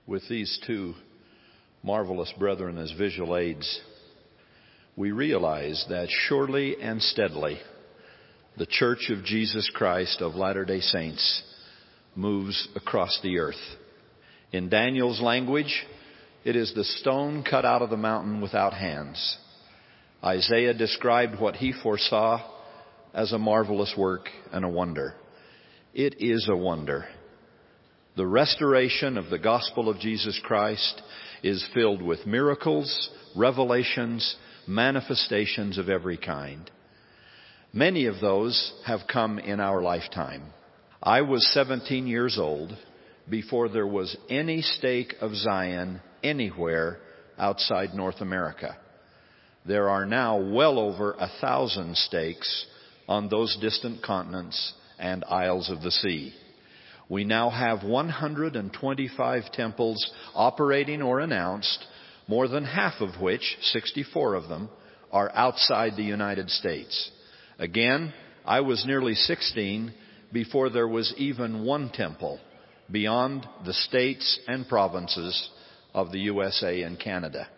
with these two marvelous brethren as visual aids, we realize that surely and steadily the Church of Jesus Christ of Latter-day Saints moves across the earth. In Daniel's language, it is the stone cut out of the mountain without hands. Isaiah described what he foresaw as a marvelous work and a wonder. It is a wonder. The restoration of the gospel of Jesus Christ is filled with miracles, revelations, manifestations of every kind. Many of those have come in our lifetime. I was 17 years old before there was any stake of Zion anywhere outside North America. There are now well over 1,000 stakes on those distant continents and isles of the sea. We now have 125 temples operating or announced, more than half of which, 64 of them, are outside the United States. Again, I was nearly 16 before there was even one temple beyond the states and provinces of the USA and Canada.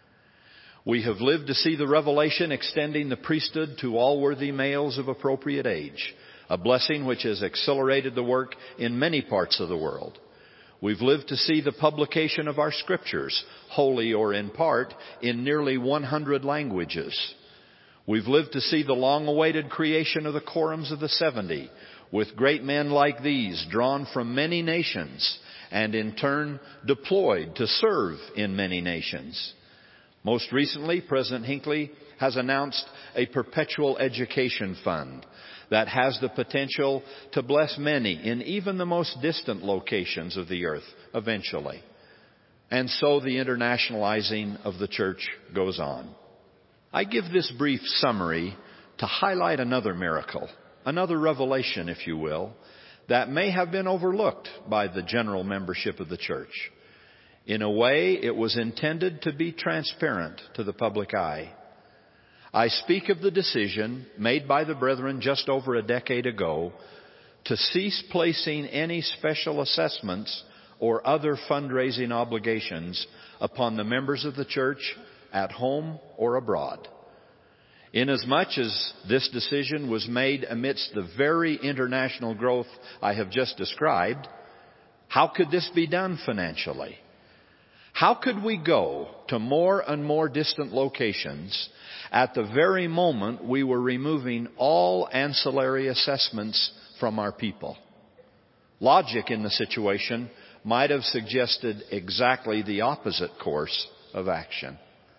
We have lived to see the revelation extending the priesthood to all worthy males of appropriate age, a blessing which has accelerated the work in many parts of the world. We've lived to see the publication of our scriptures, wholly or in part, in nearly 100 languages. We've lived to see the long-awaited creation of the Quorums of the 70, with great men like these drawn from many nations and in turn deployed to serve in many nations. Most recently, President Hinckley has announced a perpetual education fund that has the potential to bless many in even the most distant locations of the earth eventually. And so the internationalizing of the church goes on. I give this brief summary to highlight another miracle, another revelation, if you will, that may have been overlooked by the general membership of the church. In a way, it was intended to be transparent to the public eye. I speak of the decision made by the brethren just over a decade ago to cease placing any special assessments or other fundraising obligations upon the members of the church at home or abroad. Inasmuch as this decision was made amidst the very international growth I have just described, how could this be done financially? How could we go to more and more distant locations at the very moment we were removing all ancillary assessments from our people? Logic in the situation might have suggested exactly the opposite course of action.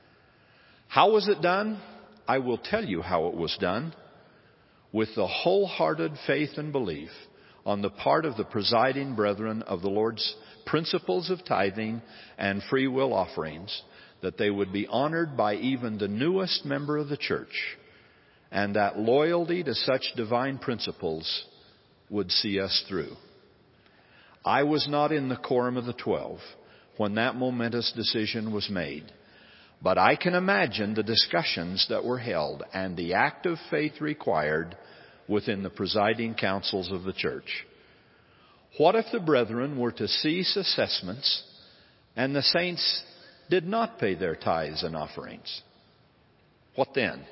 How was it done? I will tell you how it was done. With the wholehearted faith and belief on the part of the presiding brethren of the Lord's principles of tithing and free will offerings, that they would be honored by even the newest member of the church, and that loyalty to such divine principles would see us through. I was not in the Quorum of the 12 when that momentous decision was made, but I can imagine the discussions that were held and the act of faith required within the presiding councils of the church. What if the brethren were to cease assessments and the saints did not pay their tithes and offerings? What then?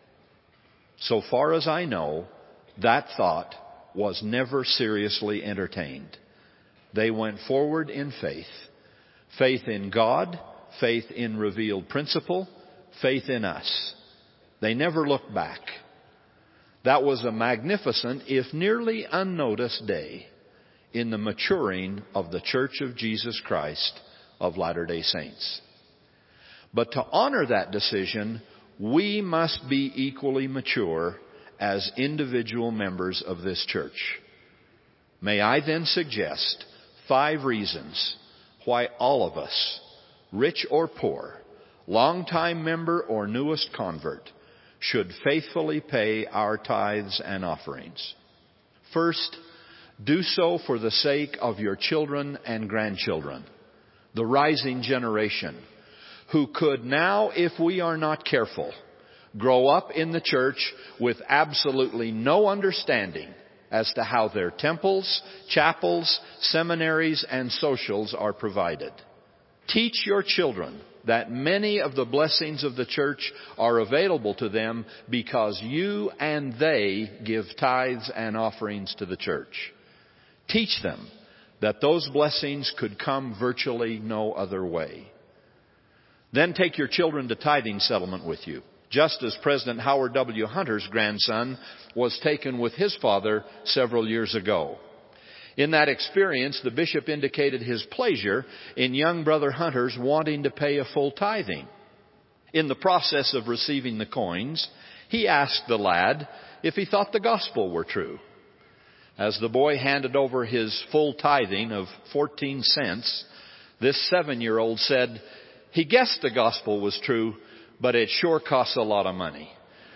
So far as I know, that thought was never seriously entertained. They went forward in faith. Faith in God, faith in revealed principle, faith in us. They never looked back. That was a magnificent, if nearly unnoticed day in the maturing of the Church of Jesus Christ of Latter-day Saints. But to honor that decision, we must be equally mature as individual members of this church. May I then suggest 5 reasons why all of us, rich or poor, longtime member or newest convert, should faithfully pay our tithes and offerings. First, do so for the sake of your children and grandchildren, the rising generation, who could now, if we are not careful, grow up in the church with absolutely no understanding as to how their temples, chapels, seminaries, and socials are provided. Teach your children that many of the blessings of the church are available to them because you and they give tithes and offerings to the church. Teach them that those blessings could come virtually no other way. Then take your children to tithing settlement with you, just as President Howard W. Hunter's grandson was taken with his father several years ago. In that experience, the bishop indicated his pleasure in young brother Hunter's wanting to pay a full tithing. In the process of receiving the coins, he asked the lad if he thought the gospel were true. As the boy handed over his full tithing of 14 cents, this 7-year-old said he guessed the gospel was true, but it sure costs a lot of money.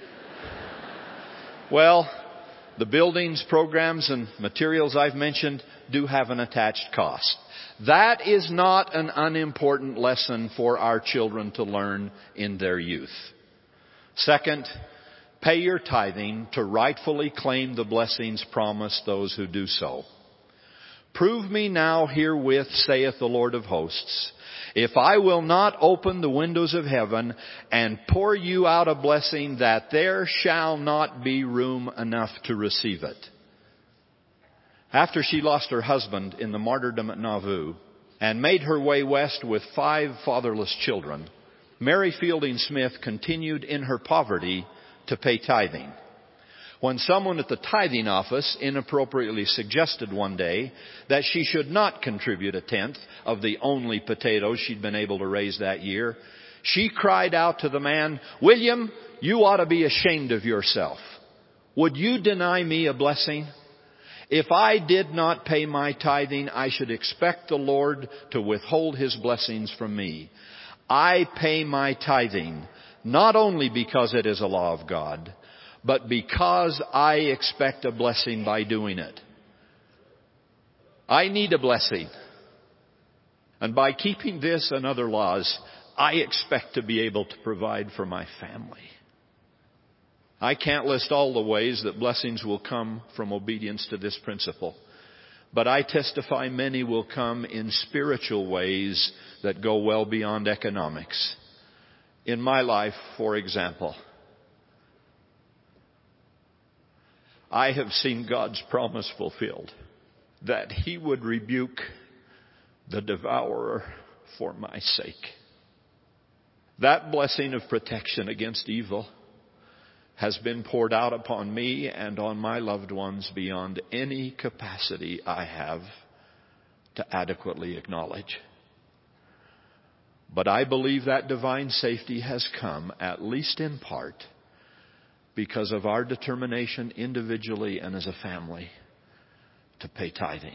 Well, the buildings, programs, and materials I've mentioned do have an attached cost. That is not an unimportant lesson for our children to learn in their youth. Second, pay your tithing to rightfully claim the blessings promised those who do so. Prove me now herewith, saith the Lord of hosts, if I will not open the windows of heaven and pour you out a blessing that there shall not be room enough to receive it. After she lost her husband in the martyrdom at Nauvoo and made her way west with 5 fatherless children, Mary Fielding Smith continued in her poverty to pay tithing. When someone at the tithing office inappropriately suggested one day that she should not contribute 1/10 of the only potatoes she'd been able to raise that year, she cried out to the man, "William, you ought to be ashamed of yourself. Would you deny me a blessing? If I did not pay my tithing, I should expect the Lord to withhold His blessings from me. I pay my tithing not only because it is a law of God, but because I expect a blessing by doing it. I need a blessing. And by keeping this and other laws, I expect to be able to provide for my family." I can't list all the ways that blessings will come from obedience to this principle, but I testify many will come in spiritual ways that go well beyond economics. In my life, for example, I have seen God's promise fulfilled that He would rebuke the devourer for my sake. That blessing of protection against evil has been poured out upon me and on my loved ones beyond any capacity I have to adequately acknowledge. But I believe that divine safety has come, at least in part, because of our determination individually and as a family to pay tithing.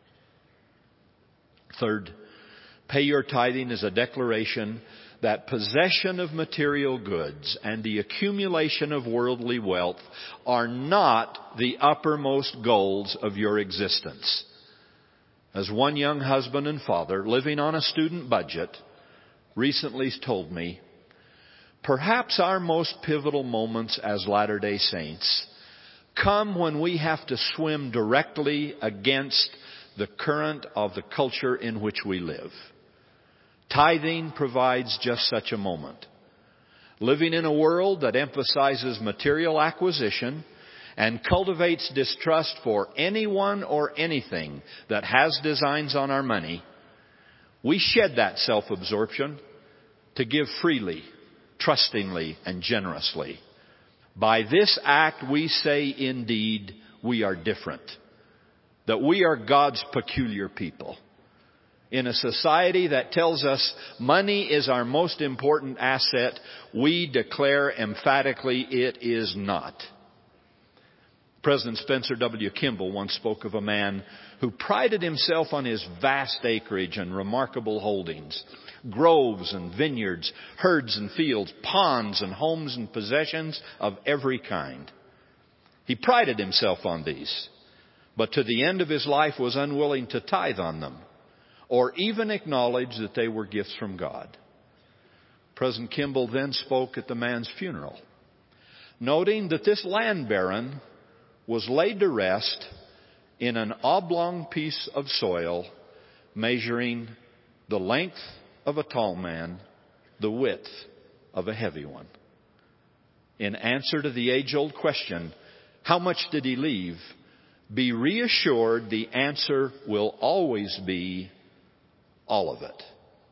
Third, pay your tithing is a declaration that possession of material goods and the accumulation of worldly wealth are not the uppermost goals of your existence. As one young husband and father living on a student budget recently told me, perhaps our most pivotal moments as Latter-day Saints come when we have to swim directly against the current of the culture in which we live. Tithing provides just such a moment. Living in a world that emphasizes material acquisition and cultivates distrust for anyone or anything that has designs on our money, we shed that self-absorption to give freely, trustingly, and generously. By this act, we say indeed we are different, that we are God's peculiar people. In a society that tells us money is our most important asset, we declare emphatically it is not. President Spencer W. Kimball once spoke of a man who prided himself on his vast acreage and remarkable holdings, groves and vineyards, herds and fields, ponds and homes and possessions of every kind. He prided himself on these, but to the end of his life was unwilling to tithe on them or even acknowledge that they were gifts from God. President Kimball then spoke at the man's funeral, noting that this land baron was laid to rest in an oblong piece of soil measuring the length of a tall man, the width of a heavy one. In answer to the age-old question, how much did he leave? Be reassured the answer will always be all of it.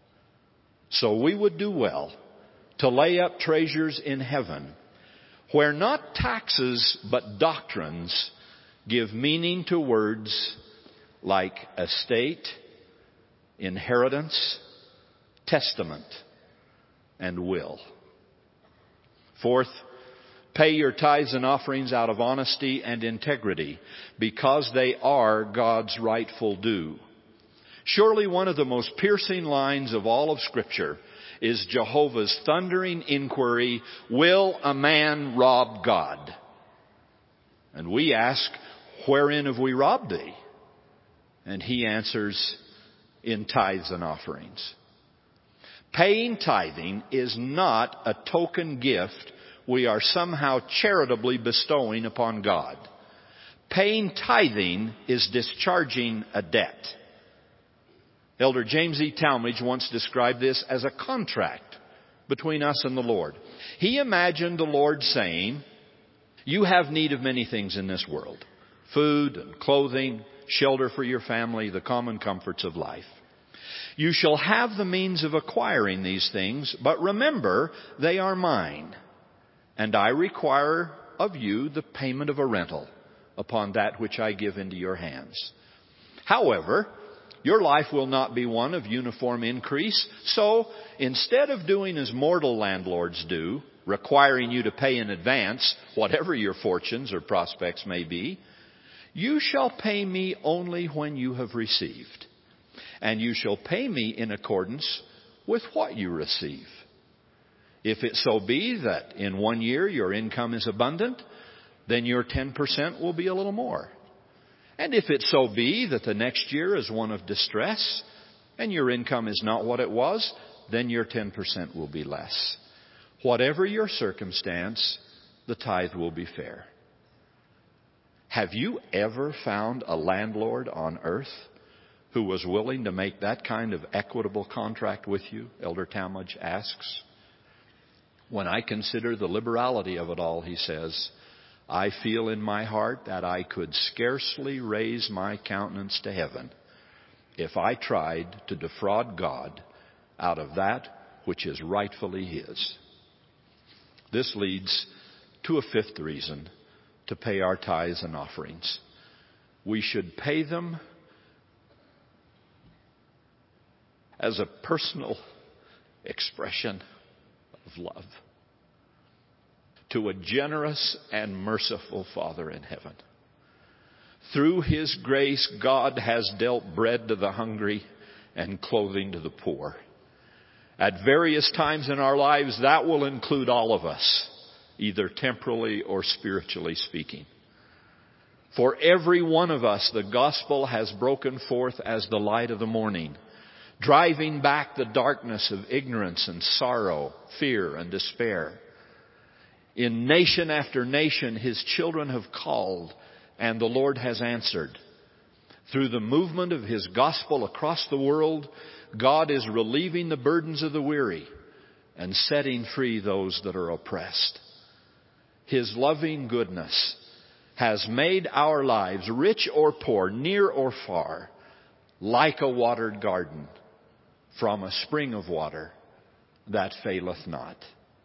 So we would do well to lay up treasures in heaven, where not taxes but doctrines give meaning to words like estate, inheritance, testament, and will. Fourth, pay your tithes and offerings out of honesty and integrity, because they are God's rightful due. Surely one of the most piercing lines of all of Scripture is Jehovah's thundering inquiry, will a man rob God? And we ask, wherein have we robbed thee? And he answers, in tithes and offerings. Paying tithing is not a token gift we are somehow charitably bestowing upon God. Paying tithing is discharging a debt. Elder James E. Talmage once described this as a contract between us and the Lord. He imagined the Lord saying, you have need of many things in this world. Food and clothing, shelter for your family, the common comforts of life. You shall have the means of acquiring these things, but remember, they are mine. And I require of you the payment of a rental upon that which I give into your hands. However, your life will not be one of uniform increase. So instead of doing as mortal landlords do, requiring you to pay in advance, whatever your fortunes or prospects may be, you shall pay me only when you have received. And you shall pay me in accordance with what you receive. If it so be that in 1 year your income is abundant, then your 10% will be a little more. And if it so be that the next year is one of distress, and your income is not what it was, then your 10% will be less. Whatever your circumstance, the tithe will be fair. Have you ever found a landlord on earth who was willing to make that kind of equitable contract with you? Elder Talmage asks. When I consider the liberality of it all, he says, I feel in my heart that I could scarcely raise my countenance to heaven if I tried to defraud God out of that which is rightfully His. This leads to a fifth reason to pay our tithes and offerings. We should pay them as a personal expression of love to a generous and merciful Father in heaven. Through His grace, God has dealt bread to the hungry and clothing to the poor. At various times in our lives, that will include all of us, either temporally or spiritually speaking. For every one of us, the gospel has broken forth as the light of the morning, driving back the darkness of ignorance and sorrow, fear and despair. In nation after nation, His children have called, and the Lord has answered. Through the movement of His gospel across the world, God is relieving the burdens of the weary and setting free those that are oppressed. His loving goodness has made our lives, rich or poor, near or far, like a watered garden from a spring of water that faileth not.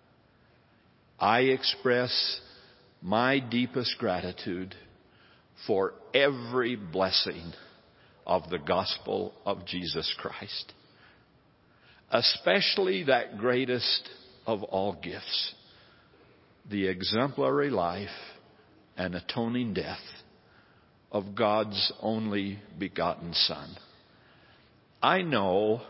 I express my deepest gratitude for every blessing of the gospel of Jesus Christ, especially that greatest of all gifts, the exemplary life and atoning death of God's only begotten Son. I know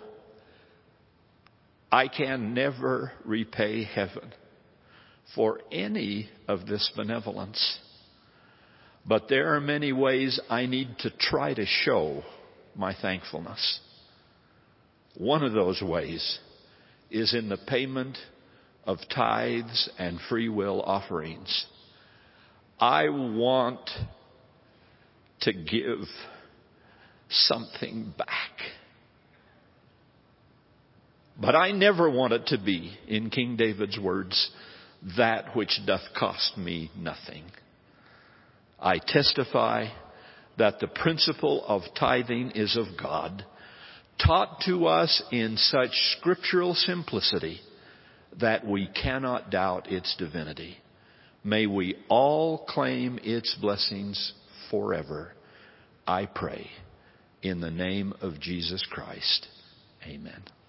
I can never repay heaven for any of this benevolence, but there are many ways I need to try to show my thankfulness. One of those ways is in the payment of tithes and free will offerings. I want to give something back. But I never want it to be, in King David's words, that which doth cost me nothing. I testify that the principle of tithing is of God, taught to us in such scriptural simplicity that we cannot doubt its divinity. May we all claim its blessings forever, I pray, in the name of Jesus Christ. Amen.